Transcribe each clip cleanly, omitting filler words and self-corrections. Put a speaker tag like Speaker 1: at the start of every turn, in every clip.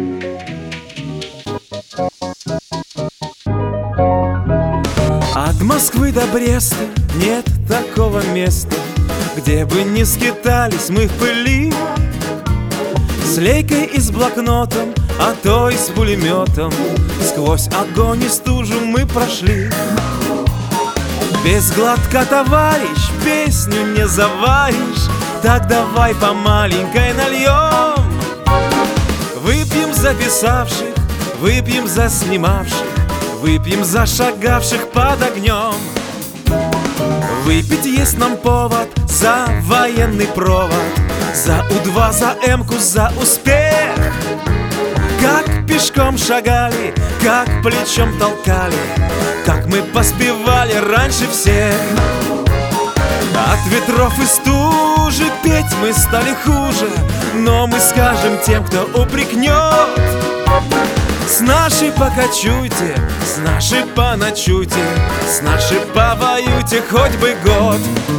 Speaker 1: От Москвы до Бреста нет такого места, где бы не скитались мы в пыли, с лейкой и с блокнотом, а то и с пулеметом. Сквозь огонь и стужу мы прошли. Без глотка, товарищ, песню не заваришь, так давай по маленькой нальем. Выпьем за писавших, выпьем за снимавших, выпьем за шагавших под огнем. Выпить есть нам повод за военный провод, за У-2, за М-ку, за успех. Как пешком шагали, как плечом толкали, как мы поспевали раньше всех. От ветров и стужи петь мы стали хуже, но мы скажем тем, кто упрекнет: с нашей покачуйте, с нашей поночуйте, с нашей повоюйте хоть бы год.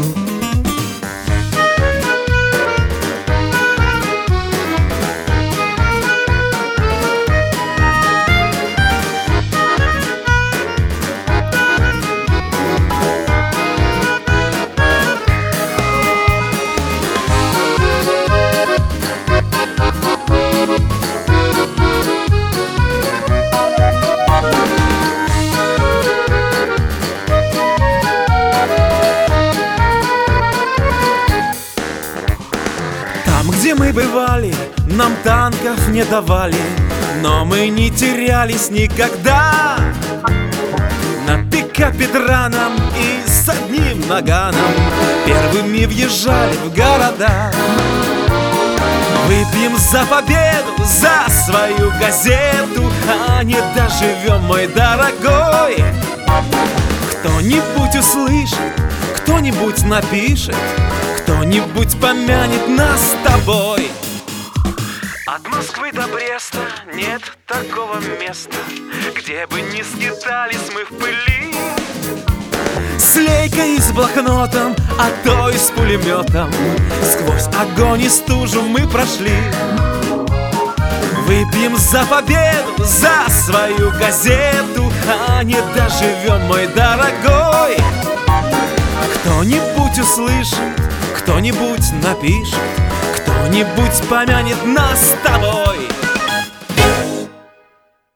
Speaker 1: Где мы бывали, нам танков не давали, но мы не терялись никогда. На пикапе драном и с одним наганом первыми въезжали в города. Выпьем за победу, за свою газету, а не доживем, мой дорогой. Кто-нибудь услышит, кто-нибудь напишет, кто-нибудь помянет нас с тобой. От Москвы до Бреста нет такого места, где бы не скитались мы в пыли, с лейкой и с блокнотом, а то и с пулеметом. Сквозь огонь и стужу мы прошли. Выпьем за победу, за свою газету, а не доживем, мой дорогой. Кто-нибудь услышит, кто-нибудь напишет, кто-нибудь помянет нас с тобой.